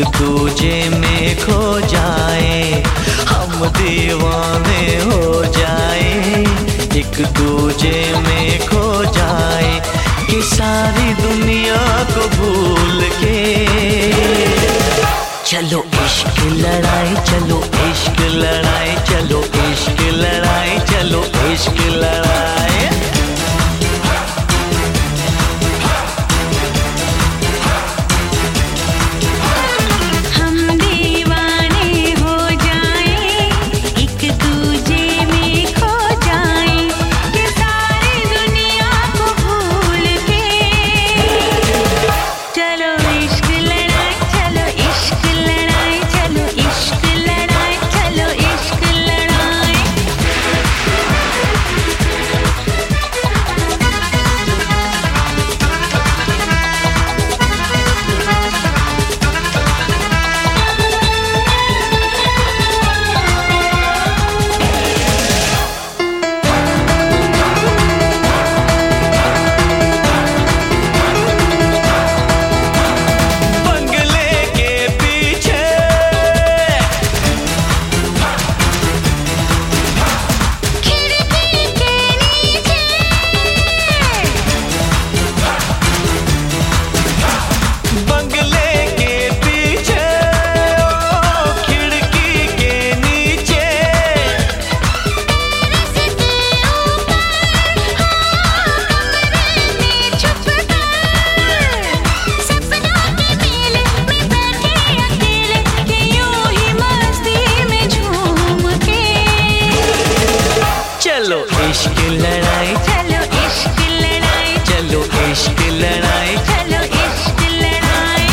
दूजे में खो जाए, हम दीवाने हो जाए, एक दूजे में खो जाए कि सारी दुनिया को भूल के। चलो इश्क लड़ाई, चलो इश्क लड़ाई, चलो इश्क लड़ाई, चलो इश्क लड़ाई। चलो इश्क लड़ाई, चलो इश्क लड़ाई, चलो इश्क लड़ाई, चलो इश्क लड़ाई।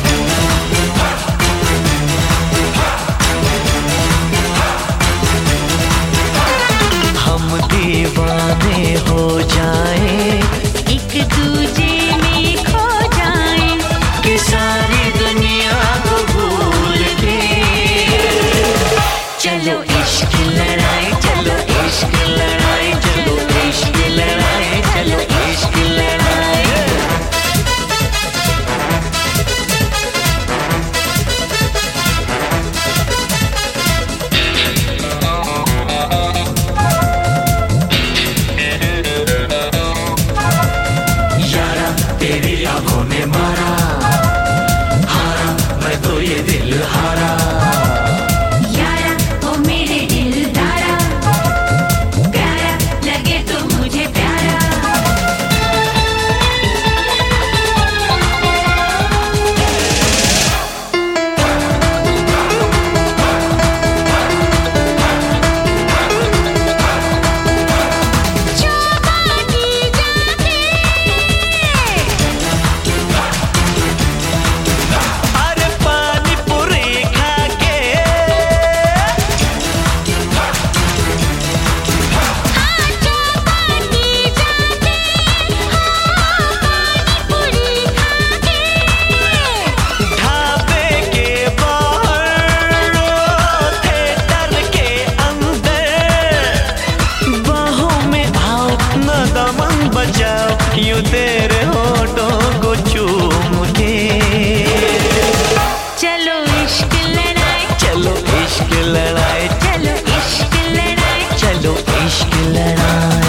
हम दीवाने हो जाए, एक दूजे में खो जाए कि सारी दुनिया को भूल के। चलो इश्क लड़ाई, चलो इश्क लड़ाई, चलो इश्क लड़ाई, चलो इश्क लड़ाई। यारा तेरी आंखों ने मारा, हारा मैं तो ये दिल हारा। यूं तेरे होठों को चूम के। चलो इश्क लड़ाई, चलो इश्क लड़ाई, चलो इश्क लड़ाई, चलो इश्क लड़ाई।